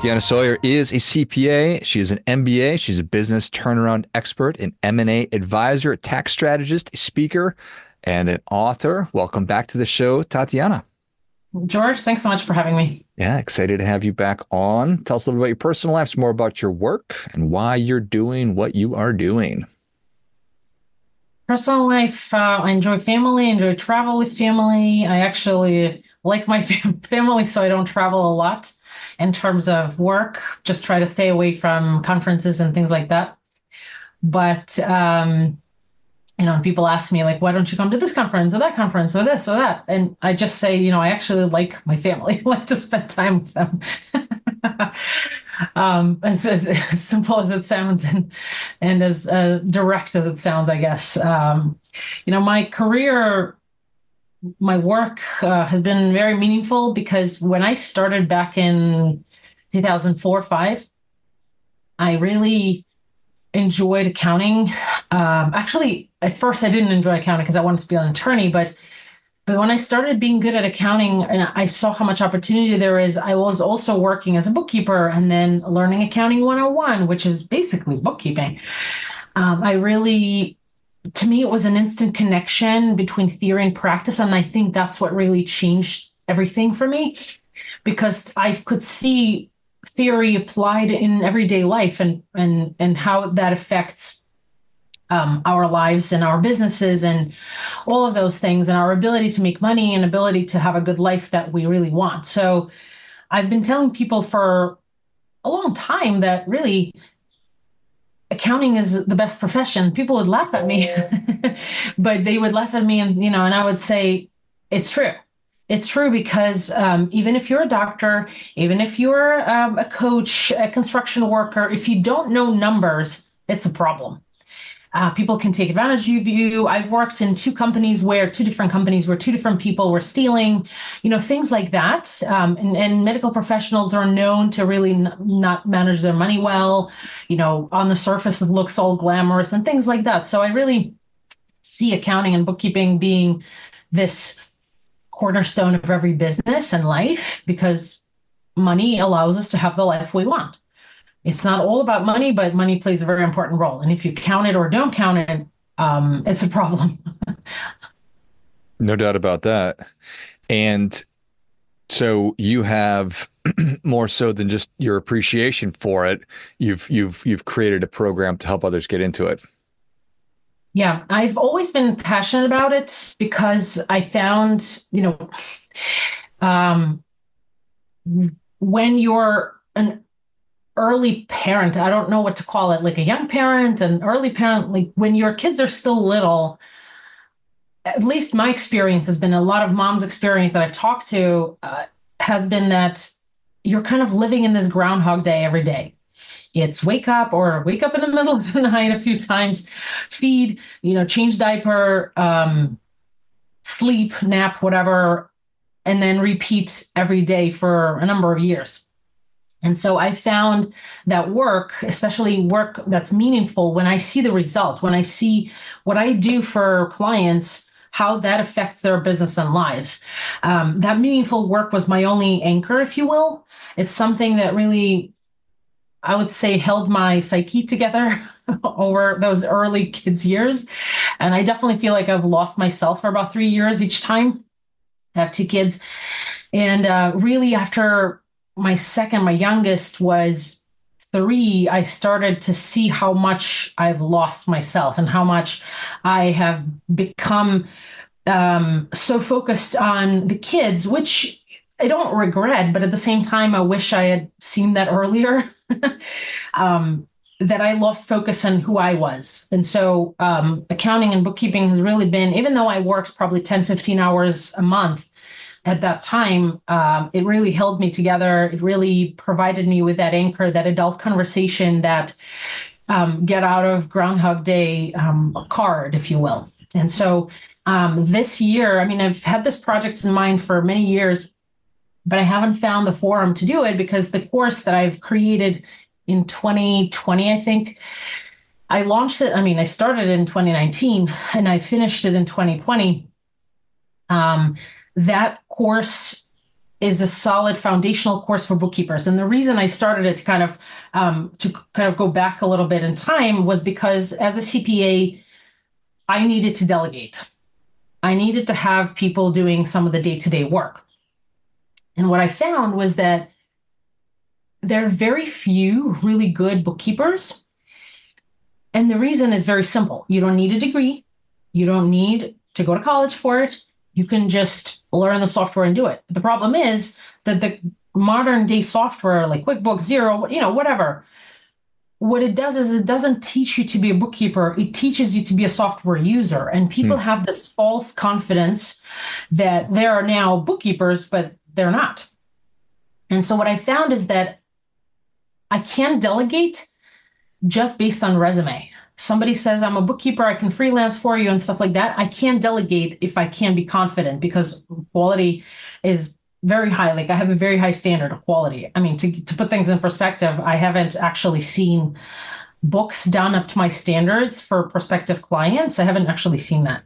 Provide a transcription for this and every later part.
Tatiana Sawyer is a CPA. She is an MBA. She's a business turnaround expert, an M&A advisor, a tax strategist, a speaker, and an author. Welcome back to the show, Tatiana. George, thanks so much for having me. Yeah, excited to have you back on. Tell us a little about your personal life, some more about your work, and why you're doing what you are doing. Personal life, I enjoy family, enjoy travel with family. I actually like my family, so I don't travel a lot in terms of work. Just try to stay away from conferences and things like that. But people ask me like, why don't you come to this conference or that conference or this or that? And I just say, I actually like my family. I like to spend time with them. As simple as it sounds and as direct as it sounds, I guess. My career, my work has been very meaningful because when I started back in 2004, 5, I really enjoyed accounting. Actually, at first I didn't enjoy accounting because I wanted to be an attorney, but when I started being good at accounting and I saw how much opportunity there is, I was also working as a bookkeeper and then learning accounting 101, which is basically bookkeeping. To me, it was an instant connection between theory and practice. And I think that's what really changed everything for me because I could see theory applied in everyday life and how that affects our lives and our businesses and all of those things and our ability to make money and ability to have a good life that we really want. So I've been telling people for a long time that really accounting is the best profession. People would laugh at me, but they would laugh at me and I would say, it's true. It's true because even if you're a doctor, even if you're a coach, a construction worker, if you don't know numbers, it's a problem. People can take advantage of you. I've worked in two different companies where two different people were stealing, things like that. And medical professionals are known to really not manage their money well. On the surface, it looks all glamorous and things like that. So I really see accounting and bookkeeping being this cornerstone of every business and life because money allows us to have the life we want. It's not all about money, but money plays a very important role. And if you count it or don't count it, it's a problem. No doubt about that. And so you have more so than just your appreciation for it. You've created a program to help others get into it. Yeah, I've always been passionate about it because I found, um, when you're an early parent, I don't know what to call it, like a young parent, an early parent, like when your kids are still little, at least my experience has been a lot of mom's experience that I've talked to has been that you're kind of living in this Groundhog Day every day. It's wake up or wake up in the middle of the night a few times, feed, change diaper, sleep, nap, whatever, and then repeat every day for a number of years. And so I found that work, especially work that's meaningful, when I see the result, when I see what I do for clients, how that affects their business and lives. That meaningful work was my only anchor, if you will. It's something that really, I would say, held my psyche together over those early kids' years. And I definitely feel like I've lost myself for about 3 years each time. I have two kids. And really, after my youngest was 3, I started to see how much I've lost myself and how much I have become so focused on the kids, which I don't regret, but at the same time, I wish I had seen that earlier. That I lost focus on who I was. And so accounting and bookkeeping has really been, even though I worked probably 10, 15 hours a month, at that time, it really held me together. It really provided me with that anchor, that adult conversation, that get out of Groundhog Day card, if you will. And so this year, I've had this project in mind for many years, but I haven't found the forum to do it because the course that I've created in 2020, I think, I launched it. I started in 2019 and I finished it in 2020. That course is a solid foundational course for bookkeepers. And the reason I started it to kind of go back a little bit in time was because as a CPA, I needed to delegate. I needed to have people doing some of the day-to-day work. And what I found was that there are very few really good bookkeepers. And the reason is very simple. You don't need a degree. You don't need to go to college for it. You can just learn the software and do it. But the problem is that the modern day software like QuickBooks, Xero, whatever, what it does is it doesn't teach you to be a bookkeeper. It teaches you to be a software user. And people have this false confidence that there are now bookkeepers, but they're not. And so what I found is that I can delegate just based on resume. Somebody says, I'm a bookkeeper, I can freelance for you and stuff like that. I can't delegate if I can't be confident because quality is very high. Like I have a very high standard of quality. I mean, to put things in perspective, I haven't actually seen books done up to my standards for prospective clients. I haven't actually seen that.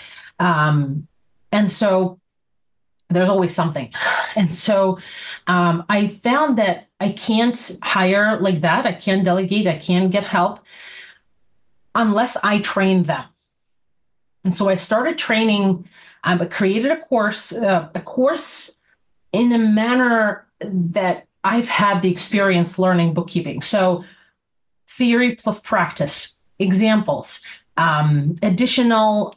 And so there's always something. And so I found that I can't hire like that. I can't delegate. I can't get help unless I train them. And so I started training, but created a course in a manner that I've had the experience learning bookkeeping. So theory plus practice, examples, additional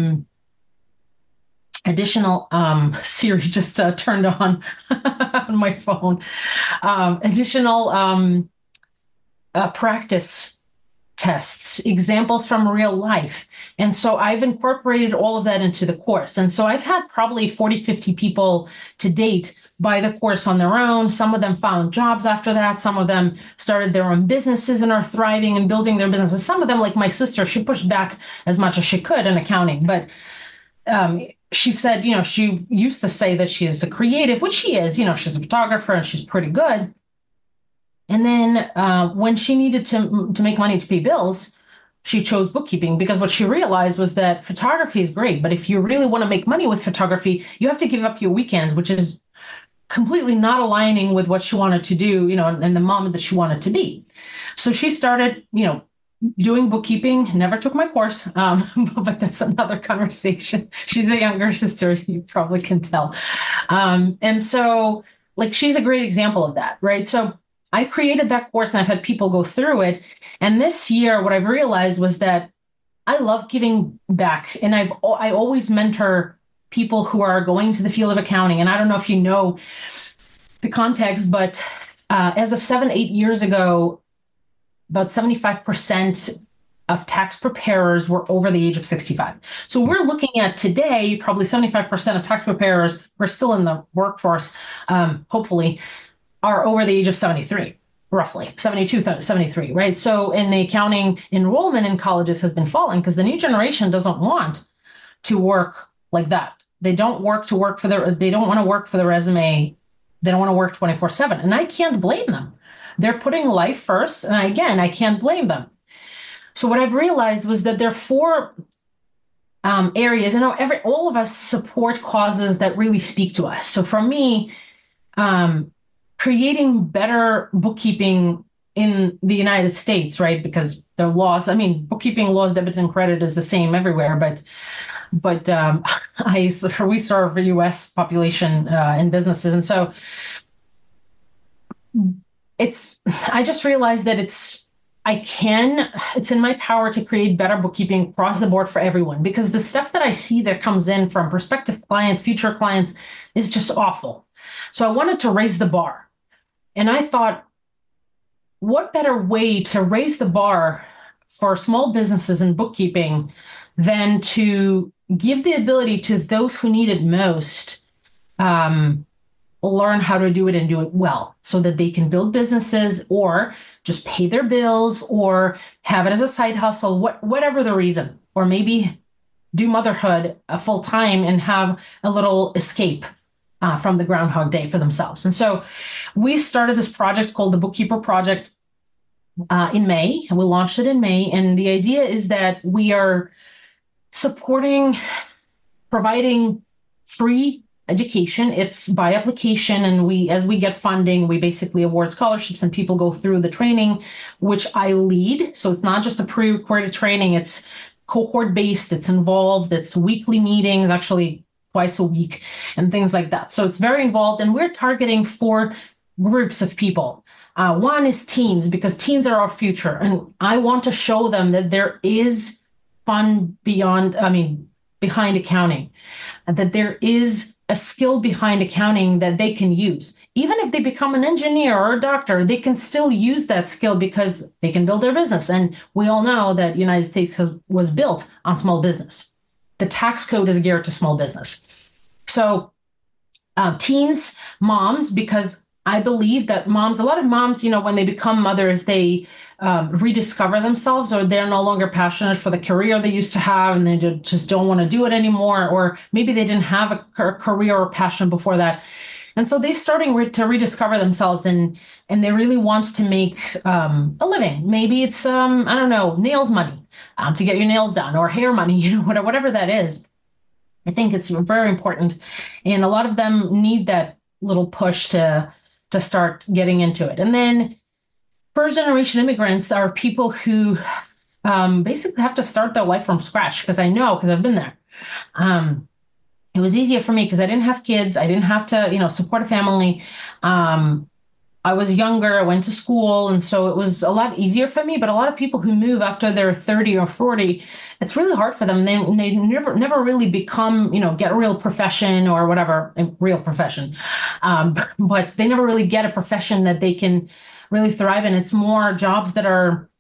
Siri just turned on on my phone. Additional practice tests, examples from real life. And so I've incorporated all of that into the course. And so I've had probably 40, 50 people to date buy the course on their own. Some of them found jobs after that. Some of them started their own businesses and are thriving and building their businesses. Some of them, like my sister, she pushed back as much as she could in accounting, but she said, she used to say that she's a creative, which she is, she's a photographer and she's pretty good. And then when she needed to make money to pay bills, she chose bookkeeping because what she realized was that photography is great. But if you really want to make money with photography, you have to give up your weekends, which is completely not aligning with what she wanted to do, and the mom that she wanted to be. So she started, doing bookkeeping, never took my course, but that's another conversation. She's a younger sister, you probably can tell. And so she's a great example of that, right? So I created that course and I've had people go through it. And this year, what I've realized was that I love giving back. And I always mentor people who are going to the field of accounting. And I don't know if you know the context, but as of 7-8 years ago, about 75% of tax preparers were over the age of 65. So we're looking at today, probably 75% of tax preparers who are still in the workforce, hopefully, are over the age of 73, roughly 72, 73, right? So in the accounting enrollment in colleges has been falling because the new generation doesn't want to work like that. They don't want to work for the resume. They don't want to work 24/7. And I can't blame them. They're putting life first. And again, I can't blame them. So what I've realized was that there are four areas, all of us support causes that really speak to us. So for me, creating better bookkeeping in the United States, right? Because the laws, bookkeeping laws, debit and credit is the same everywhere, but we serve the U.S. population and businesses. And so I just realized that it's in my power to create better bookkeeping across the board for everyone, because the stuff that I see that comes in from prospective clients, future clients, is just awful. So I wanted to raise the bar. And I thought, what better way to raise the bar for small businesses in bookkeeping than to give the ability to those who need it most, learn how to do it and do it well so that they can build businesses or just pay their bills or have it as a side hustle, whatever the reason, or maybe do motherhood full time and have a little escape from the Groundhog Day for themselves. And so we started this project called the Bookkeeper Project in May, and we launched it in May. And the idea is that we are providing free education. It's by application, and as we get funding, we basically award scholarships and people go through the training, which I lead. So it's not just a pre-recorded training, it's cohort based, it's involved, it's weekly meetings, actually twice a week and things like that. So it's very involved, and we're targeting 4 groups of people. One is teens, because teens are our future, and I want to show them that there is fun behind accounting, and that there is a skill behind accounting that they can use. Even if they become an engineer or a doctor, they can still use that skill because they can build their business. And we all know that the United States was built on small business. The tax code is geared to small business. So teens, moms, because I believe that a lot of moms, when they become mothers, they rediscover themselves, or they're no longer passionate for the career they used to have, and they just don't want to do it anymore. Or maybe they didn't have a career or passion before that. And so they're starting to rediscover themselves, and they really want to make a living. Maybe it's, I don't know, nails money to get your nails done, or hair money, whatever that is. I think it's very important. And a lot of them need that little push to start getting into it. And then first generation immigrants are people who basically have to start their life from scratch, because I've been there. It was easier for me because I didn't have kids. I didn't have to, support a family. I was younger, I went to school, and so it was a lot easier for me. But a lot of people who move after they're 30 or 40, it's really hard for them. They never really become, get a real profession or whatever, a real profession. But they never really get a profession that they can really thrive in. It's more jobs that are,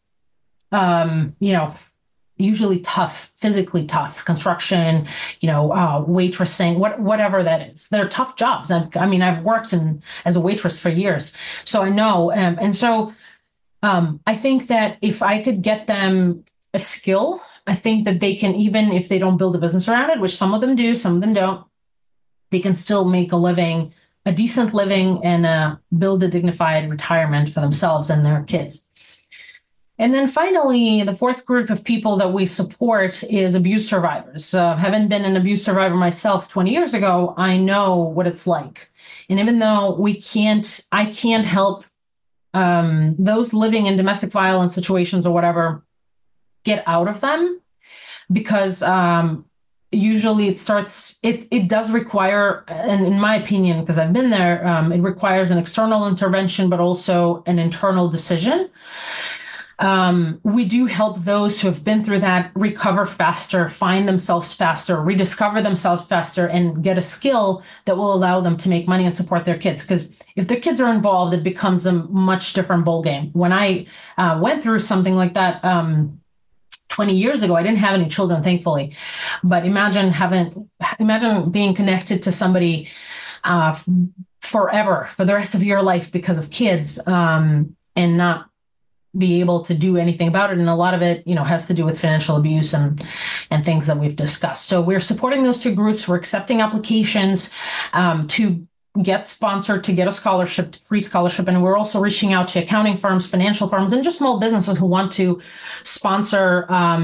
usually tough, physically tough, construction, waitressing, whatever that is. They're tough jobs. I've worked as a waitress for years, so I know. And so I think that if I could get them a skill, I think that they can, even if they don't build a business around it, which some of them do, some of them don't, they can still make a living, a decent living, and build a dignified retirement for themselves and their kids. And then finally, the 4th group of people that we support is abuse survivors. Having been an abuse survivor myself 20 years ago, I know what it's like. And even though I can't help those living in domestic violence situations or whatever get out of them, because usually it does require, and in my opinion, because I've been there, it requires an external intervention, but also an internal decision. We do help those who have been through that recover faster, find themselves faster, rediscover themselves faster, and get a skill that will allow them to make money and support their kids. Because if the kids are involved, it becomes a much different ballgame. When I went through something like that 20 years ago, I didn't have any children, thankfully. But imagine being connected to somebody forever, for the rest of your life because of kids, and not be able to do anything about it. And a lot of it, has to do with financial abuse and things that we've discussed. So we're supporting those 2 groups. We're accepting applications to get sponsored, to get a scholarship, free scholarship. And we're also reaching out to accounting firms, financial firms, and just small businesses who want to sponsor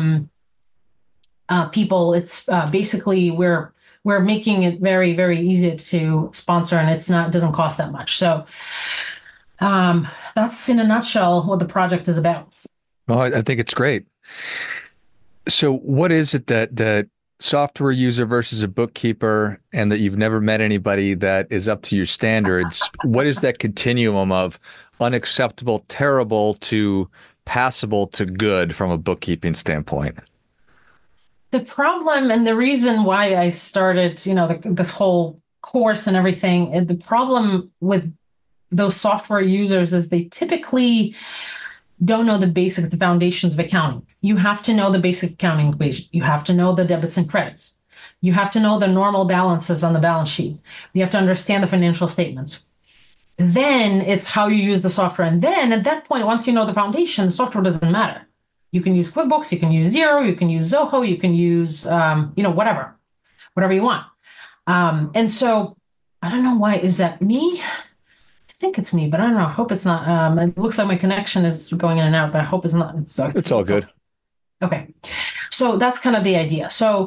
people. It's basically, we're making it very, very easy to sponsor, and it doesn't cost that much. So that's in a nutshell what the project is about. Well, I think it's great. So what is it that software user versus a bookkeeper, and that you've never met anybody that is up to your standards? What is that continuum of unacceptable, terrible to passable to good from a bookkeeping standpoint? The problem, and the reason why I started, this whole course and everything, and the problem with those software users is they typically don't know the basics, the foundations of accounting. You have to know the basic accounting equation. You have to know the debits and credits. You have to know the normal balances on the balance sheet. You have to understand the financial statements. Then it's how you use the software. And then at that point, once you know the foundation, the software doesn't matter. You can use QuickBooks, you can use Xero, you can use Zoho, you can use, whatever you want. And so I don't know why, is that me? I think it's me, but I don't know. I hope it's not. It looks like my connection is going in and out, but I hope it's not. It's all good. Okay. So that's kind of the idea. So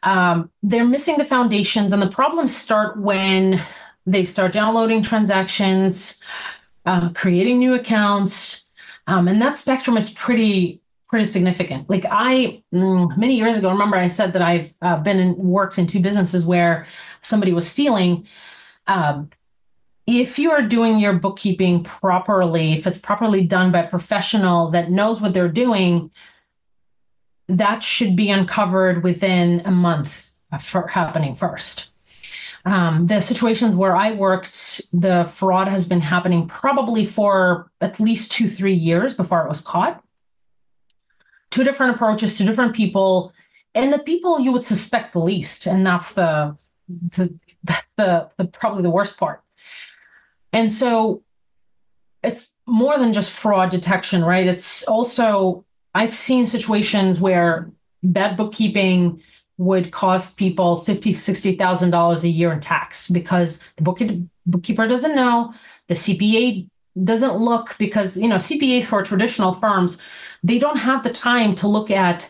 They're missing the foundations, and the problems start when they start downloading transactions, creating new accounts, and that spectrum is pretty significant. Like many years ago, remember I said that I've worked in two businesses where somebody was stealing. If you are doing your bookkeeping properly, if it's properly done by a professional that knows what they're doing, that should be uncovered within a month for happening first. The situations where I worked, the fraud has been happening probably for at least 2-3 years before it was caught. Two different approaches to different people, and the people you would suspect the least, and that's the probably the worst part. And so it's more than just fraud detection, right? It's also, I've seen situations where bad bookkeeping would cost people $50,000, $60,000 a year in tax because the bookkeeper doesn't know, the CPA doesn't look, because, CPAs for traditional firms, they don't have the time to look at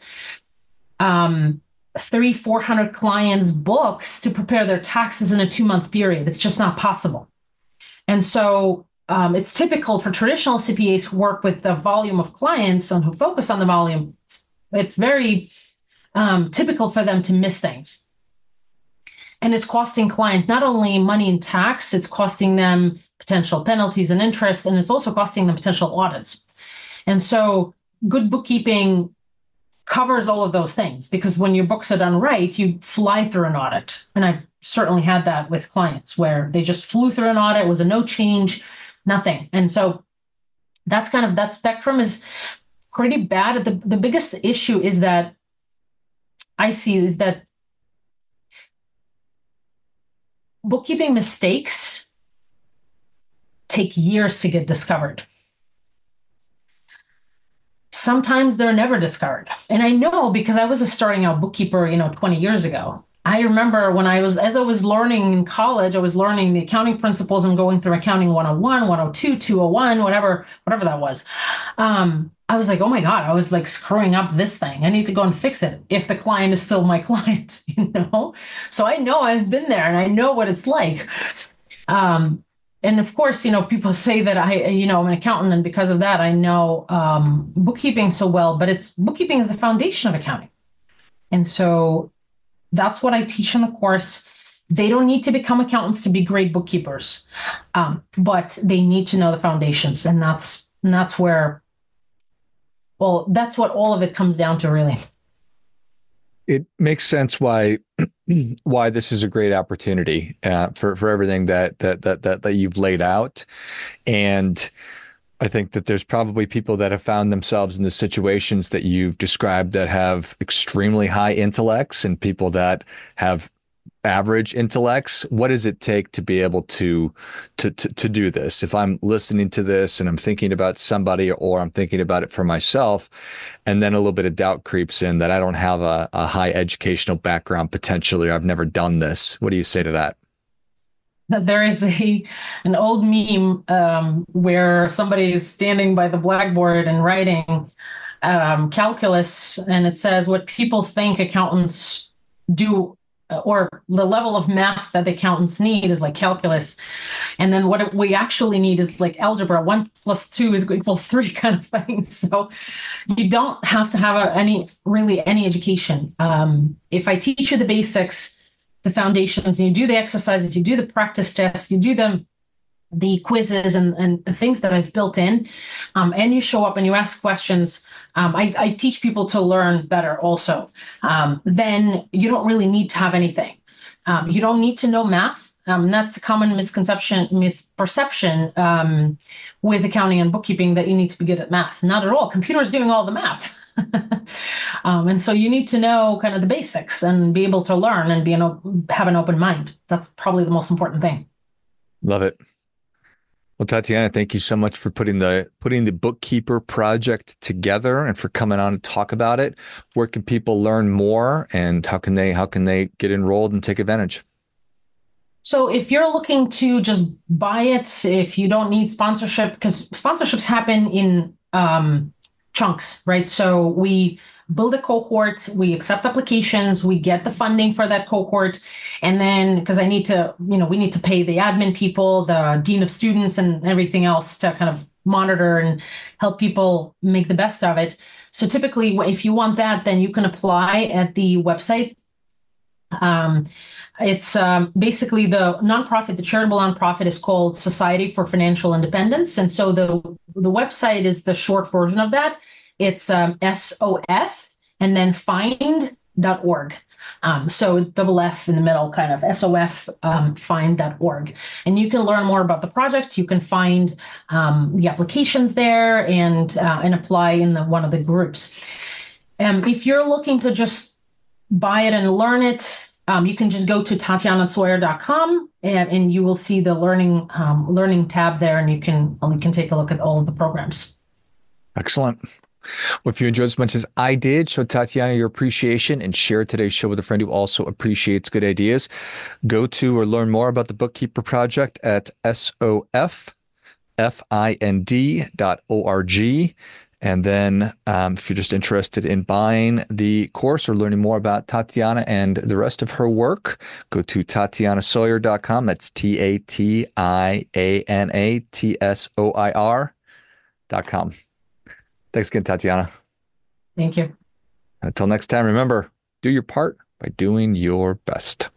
300-400 clients' books to prepare their taxes in a 2-month period. It's just not possible. And so it's typical for traditional CPAs who work with the volume of clients and who focus on the volume. It's very typical for them to miss things. And it's costing client not only money in tax, it's costing them potential penalties and interest, and it's also costing them potential audits. And so good bookkeeping covers all of those things, because when your books are done right, you fly through an audit. And I've certainly had that with clients where they just flew through an audit, it was a no change, nothing. And so that's that spectrum is pretty bad. The biggest issue is that I see is that bookkeeping mistakes take years to get discovered. Sometimes they're never discovered. And I know because I was a starting out bookkeeper, 20 years ago. I remember as I was learning in college, I was learning the accounting principles and going through accounting 101, 102, 201, whatever that was. I was like, oh my God, I was like screwing up this thing. I need to go and fix it if the client is still my client, So I know I've been there and I know what it's like. And of course, people say that I'm an accountant, and because of that, I know bookkeeping so well, but bookkeeping is the foundation of accounting. And so that's what I teach in the course. They don't need to become accountants to be great bookkeepers, but they need to know the foundations. And that's where, that's what all of it comes down to, really. It makes sense why this is a great opportunity for everything that you've laid out. And I think that there's probably people that have found themselves in the situations that you've described that have extremely high intellects and people that have average intellects. What does it take to be able to do this? If I'm listening to this and I'm thinking about somebody, or I'm thinking about it for myself, and then a little bit of doubt creeps in that I don't have a high educational background potentially, or I've never done this. What do you say to that? There is an old meme where somebody is standing by the blackboard and writing calculus, and it says what people think accountants do, or the level of math that the accountants need is like calculus. And then what we actually need is like algebra, 1 + 2 = 3 kind of thing. So you don't have to have any education. If I teach you the basics, the foundations, and you do the exercises, you do the practice tests, you do the quizzes and the things that I've built in, and you show up and you ask questions, I teach people to learn better also. Then you don't really need to have anything. You don't need to know math. That's a common misperception with accounting and bookkeeping, that you need to be good at math. Not at all. Computer's doing all the math. And so you need to know kind of the basics and be able to learn and have an open mind. That's probably the most important thing. Love it. Well, Tatiana, thank you so much for putting the Bookkeeper project together and for coming on to talk about it. Where can people learn more, and how can they get enrolled and take advantage? So if you're looking to just buy it, if you don't need sponsorship, because sponsorships happen in chunks, right? So build a cohort, we accept applications, we get the funding for that cohort. And then, because I need to, we need to pay the admin people, the dean of students, and everything else to kind of monitor and help people make the best of it. So typically, if you want that, then you can apply at the website. It's basically the charitable nonprofit is called Society for Financial Independence. And so the website is the short version of that. It's SOF and then find.org. So double F in the middle, kind of SOF find.org. And you can learn more about the project. You can find the applications there and apply in one of the groups. If you're looking to just buy it and learn it, you can just go to TatianaSawyer.com and you will see the learning tab there, and you can take a look at all of the programs. Excellent. Well, if you enjoyed as much as I did, show Tatiana your appreciation and share today's show with a friend who also appreciates good ideas. Go to or learn more about the Bookkeeper Project at soffind.org. And then if you're just interested in buying the course or learning more about Tatiana and the rest of her work, go to TatianaSawyer.com. That's TatianaTsoir.com. Thanks again, Tatiana. Thank you. Until next time, remember, do your part by doing your best.